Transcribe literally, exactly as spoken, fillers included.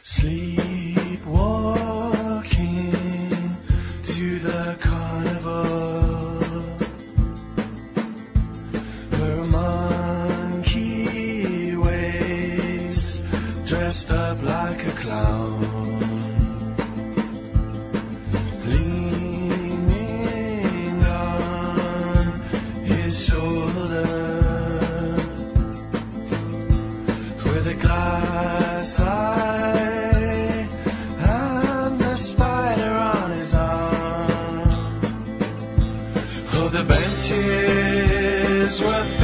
Sleepwalking to the carnival, her monkey waist dressed up like a clown, leaning on his shoulder with a glass eye and a spider on his arm. Oh, the benches were